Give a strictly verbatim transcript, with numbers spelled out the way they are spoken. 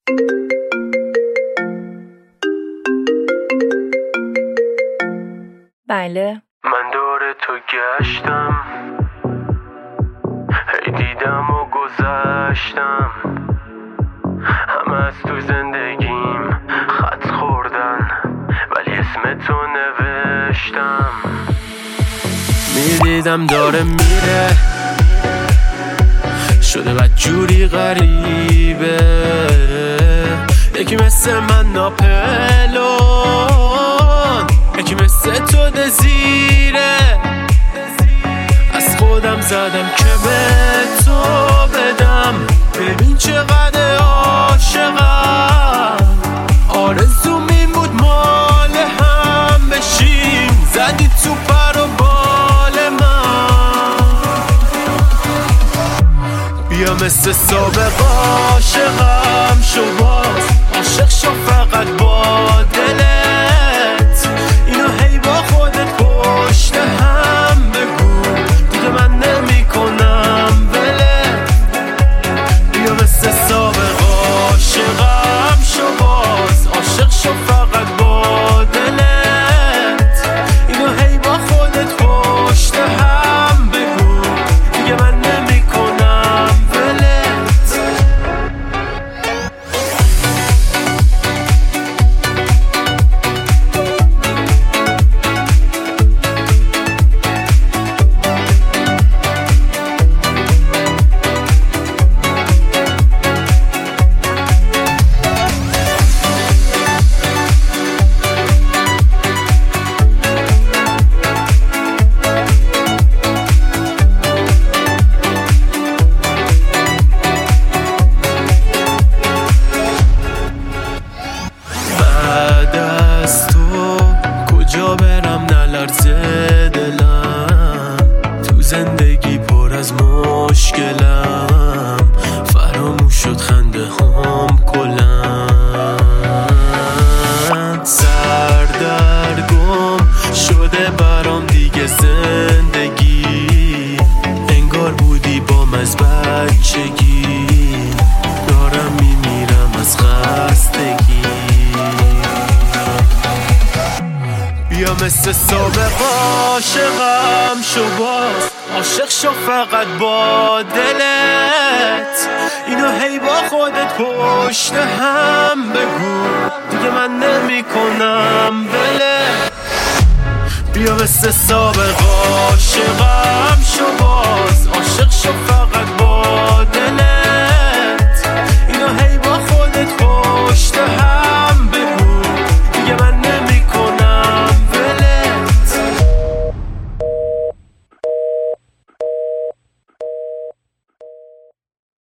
بله. من دور تو گشتم، هی دیدم و گذشتم، همه از تو زندگیم خط خوردن ولی اسم تو نوشتم. میدیدم داره میره، شده بدجوری غریبه، یکی مثل من ناپلون، یکی مثل تو دزیره. از خودم زدم که به تو بدم، ببین چقدر عاشقم. آرزوم این بود مال هم بشیم، زدی تو پر و بال من. بیا مثل سابق عاشقم شو، باز عاشق شو فقط با دلت، اینو هی با خودت پشت هم بگو، دیگه من نمی کنم ولت. بیا مثل سابق عاشقم شو، باز عاشق شو فقط با دلت، اینو هی با خودت پشت هم بگو، دیگه من نمی کنم ولت. کجا برم نلرزه دلم، تو زندگی پر از مشکلم، فراموش شد خنده هم کلم. سردرگم شده برام دیگه زندگی، انگار بودی بام از بچگی، دارم میمیرم از خستگی. بیا مثل سابق عاشقم شو، باز عاشق شو فقط با دلت، اینو هی با خودت پشت هم بگو، دیگه من نمی کنم ولت. بیا مثل سابق عاشقم شو، باز عاشق شو فقط